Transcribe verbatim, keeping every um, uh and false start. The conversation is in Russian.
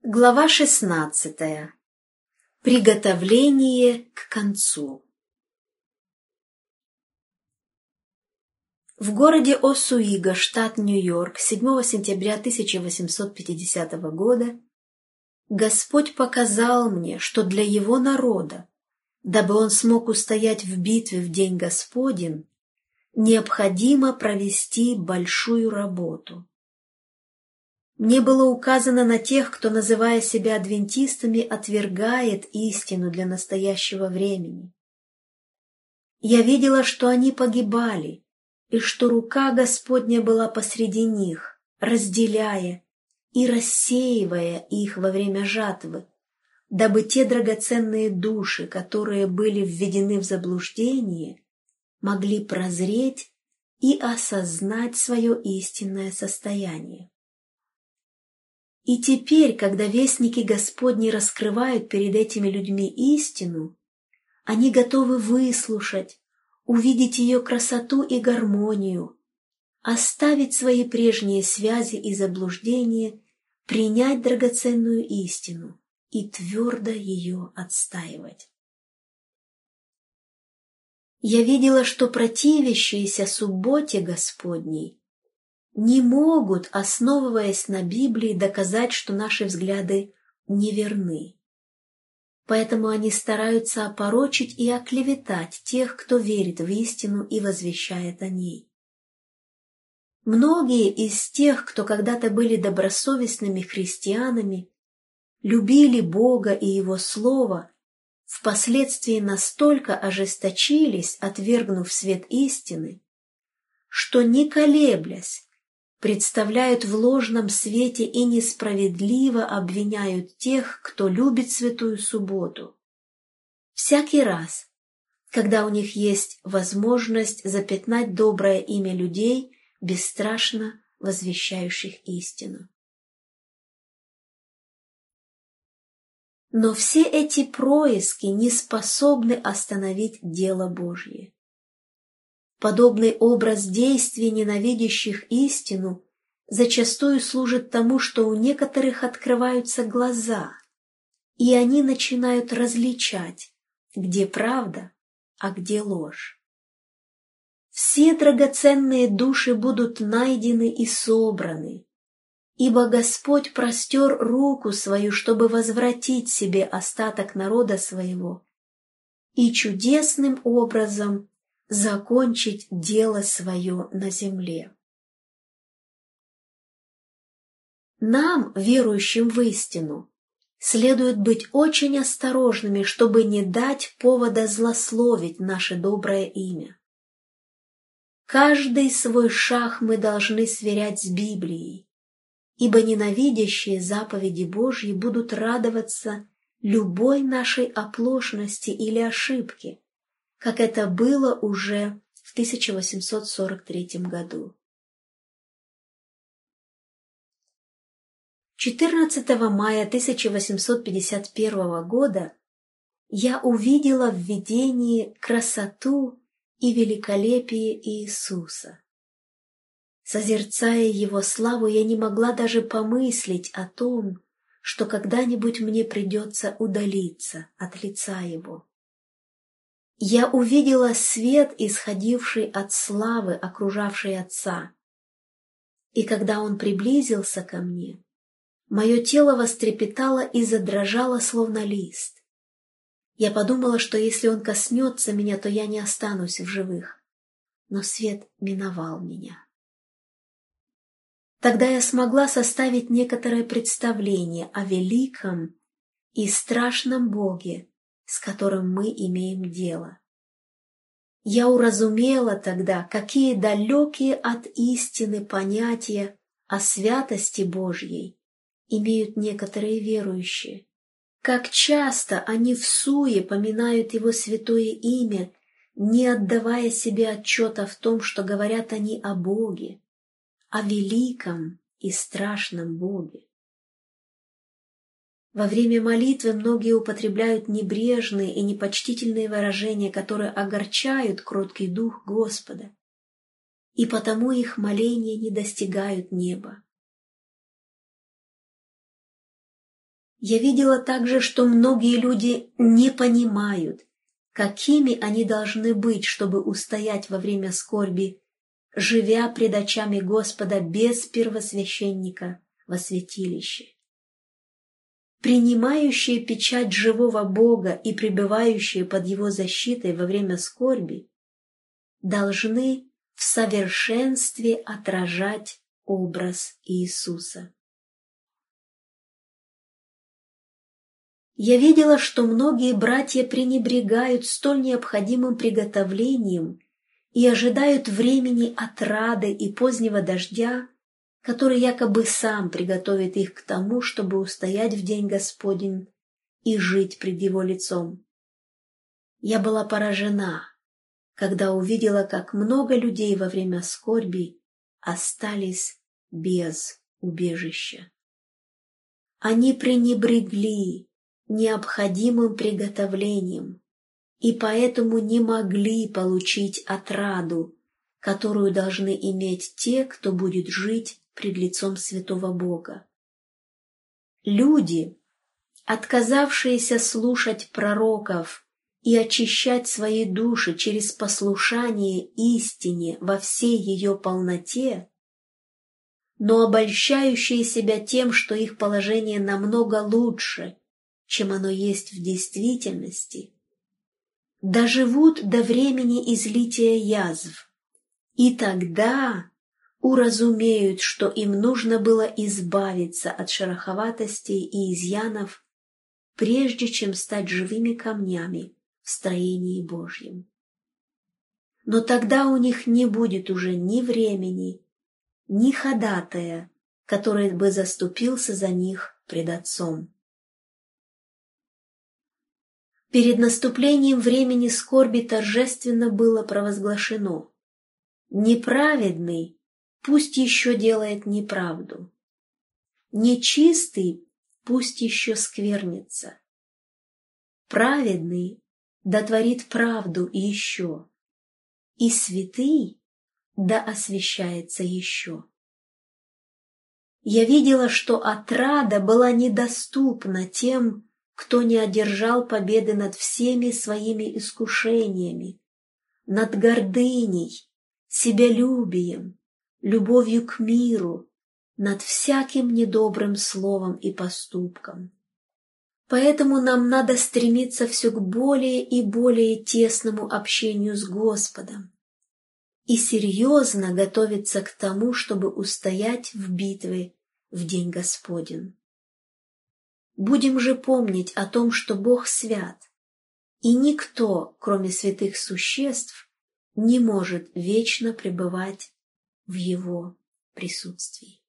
Глава шестнадцатая. Приготовление к концу. В городе Осуиго, штат Нью-Йорк, седьмого сентября тысяча восемьсот пятидесятого года Господь показал мне, что для Его народа, дабы он смог устоять в битве в день Господень, необходимо провести большую работу. Мне было указано на тех, кто, называя себя адвентистами, отвергает истину для настоящего времени. Я видела, что они погибали, и что рука Господня была посреди них, разделяя и рассеивая их во время жатвы, дабы те драгоценные души, которые были введены в заблуждение, могли прозреть и осознать свое истинное состояние. И теперь, когда вестники Господни раскрывают перед этими людьми истину, они готовы выслушать, увидеть ее красоту и гармонию, оставить свои прежние связи и заблуждения, принять драгоценную истину и твердо ее отстаивать. Я видела, что противящиеся субботе Господней не могут, основываясь на Библии, доказать, что наши взгляды неверны. Поэтому они стараются опорочить и оклеветать тех, кто верит в истину и возвещает о ней. Многие из тех, кто когда-то были добросовестными христианами, любили Бога и Его Слово, впоследствии настолько ожесточились, отвергнув свет истины, что, не колеблясь, представляют в ложном свете и несправедливо обвиняют тех, кто любит Святую Субботу. Всякий раз, когда у них есть возможность запятнать доброе имя людей, бесстрашно возвещающих истину. Но все эти происки не способны остановить дело Божье. Подобный образ действий ненавидящих истину зачастую служит тому, что у некоторых открываются глаза, и они начинают различать, где правда, а где ложь. Все драгоценные души будут найдены и собраны, ибо Господь простер руку свою, чтобы возвратить себе остаток народа своего и чудесным образом закончить дело свое на земле. Нам, верующим в истину, следует быть очень осторожными, чтобы не дать повода злословить наше доброе имя. Каждый свой шаг мы должны сверять с Библией, ибо ненавидящие заповеди Божьи будут радоваться любой нашей оплошности или ошибке, как это было уже в тысяча восемьсот сорок третьем году. четырнадцатого мая тысяча восемьсот пятьдесят первого года я увидела в видении красоту и великолепие Иисуса. Созерцая Его славу, я не могла даже помыслить о том, что когда-нибудь мне придется удалиться от лица Его. Я увидела свет, исходивший от славы, окружавшей Отца. И когда Он приблизился ко мне, мое тело вострепетало и задрожало, словно лист. Я подумала, что если Он коснется меня, то я не останусь в живых. Но свет миновал меня. Тогда я смогла составить некоторое представление о великом и страшном Боге, с которым мы имеем дело. Я уразумела тогда, какие далекие от истины понятия о святости Божьей имеют некоторые верующие, как часто они всуе поминают Его святое имя, не отдавая себе отчета в том, что говорят они о Боге, о великом и страшном Боге. Во время молитвы многие употребляют небрежные и непочтительные выражения, которые огорчают кроткий дух Господа, и потому их моления не достигают неба. Я видела также, что многие люди не понимают, какими они должны быть, чтобы устоять во время скорби, живя пред очами Господа без первосвященника во святилище. Принимающие печать живого Бога и пребывающие под Его защитой во время скорби должны в совершенстве отражать образ Иисуса. Я видела, что многие братья пренебрегают столь необходимым приготовлением и ожидают времени отрады и позднего дождя, который якобы сам приготовит их к тому, чтобы устоять в день Господень и жить пред Его лицом. Я была поражена, когда увидела, как много людей во время скорби остались без убежища. Они пренебрегли необходимым приготовлением и поэтому не могли получить отраду, которую должны иметь те, кто будет жить пред лицом святого Бога. Люди, отказавшиеся слушать пророков и очищать свои души через послушание истине во всей ее полноте, но обольщающие себя тем, что их положение намного лучше, чем оно есть в действительности, доживут до времени излития язв, и тогда уразумеют, что им нужно было избавиться от шероховатостей и изъянов, прежде чем стать живыми камнями в строении Божьем. Но тогда у них не будет уже ни времени, ни ходатая, который бы заступился за них пред Отцом. Перед наступлением времени скорби торжественно было провозглашено: неправедный пусть еще делает неправду, нечистый пусть еще сквернится, праведный да творит правду еще, и святый да освящается еще. Я видела, что отрада была недоступна тем, кто не одержал победы над всеми своими искушениями, над гордыней, себялюбием, любовью к миру, над всяким недобрым словом и поступком. Поэтому нам надо стремиться все к более и более тесному общению с Господом и серьезно готовиться к тому, чтобы устоять в битве в день Господень. Будем же помнить о том, что Бог свят, и никто, кроме святых существ, не может вечно пребывать в Его присутствии.